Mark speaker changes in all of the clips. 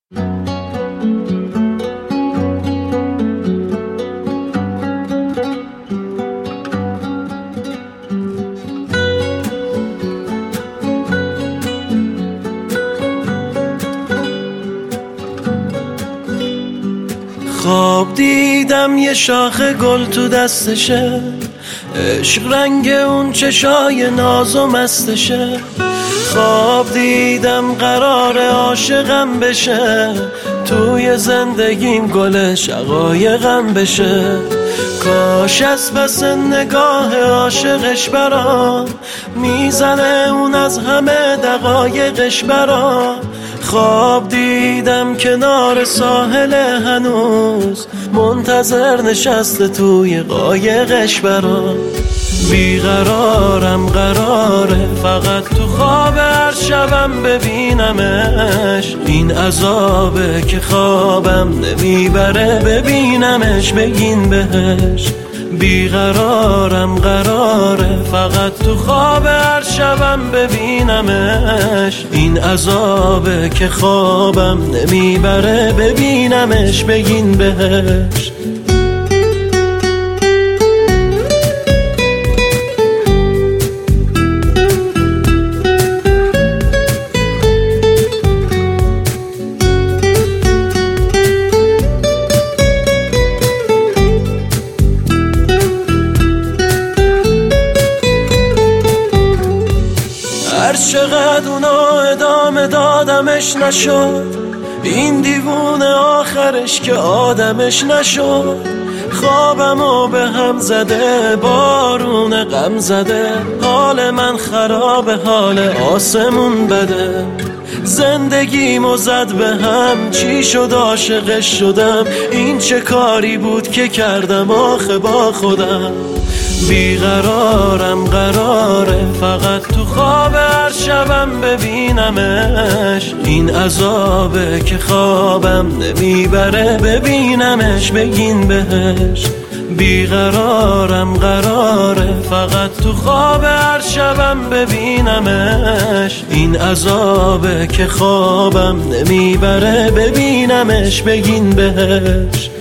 Speaker 1: خواب دیدم یه شاخ گل تو دستشه، عشق رنگ اون چشای ناز و مستشه. خواب دیدم قرار عاشقم بشه، توی زندگیم گل شقایقم بشه. کاش از پس نگاه عاشقش برام میزنه اون از همه دقایقش برام. خواب دیدم کنار ساحل هنوز منتظر نشسته توی قایقش برام. بیقرارم قراره فقط تو خواب هر شبم ببینمش، این عذابه که خوابم نمیبره ببینمش بگین بهش. بیقرارم قراره فقط تو خواب هر شبم ببینمش، این عذابه که خوابم نمیبره ببینمش بگین بهش. هر چقدر اونا ادامه دادمش نشد، این دیوونه آخرش که آدمش نشد. خوابمو به هم زده بارون غم زده، حال من خرابه حال آسمون بده. زندگیمو زد به هم، چی شد عاشقش شدم، این چه کاری بود که کردم آخه با خودم. بیقرارم قراره فقط تو خواب هر شبم ببینمش، این عذابه که خوابم نمیبره ببینمش بگین بهش. بیقرارم قراره فقط تو خواب هر شبم ببینمش، این عذابه که خوابم نمیبره ببینمش بگین بهش.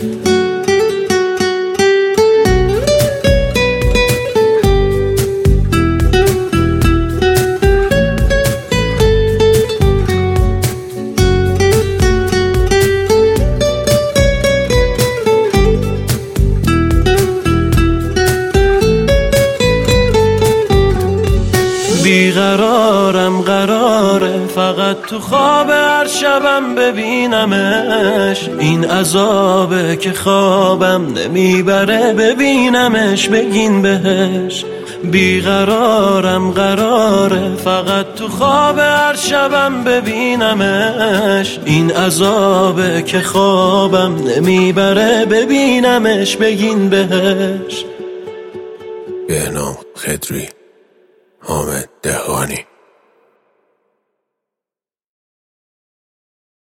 Speaker 1: بیقرارم قراره فقط تو خواب هر شبم ببینمش، این عذابه که خوابم نمیبره ببینمش بگین بهش. بیقرارم قراره فقط تو خواب هر شبم ببینمش، این عذابه که خوابم نمیبره ببینمش بگین بهش.
Speaker 2: بهنام خضری، حامد دهقانی.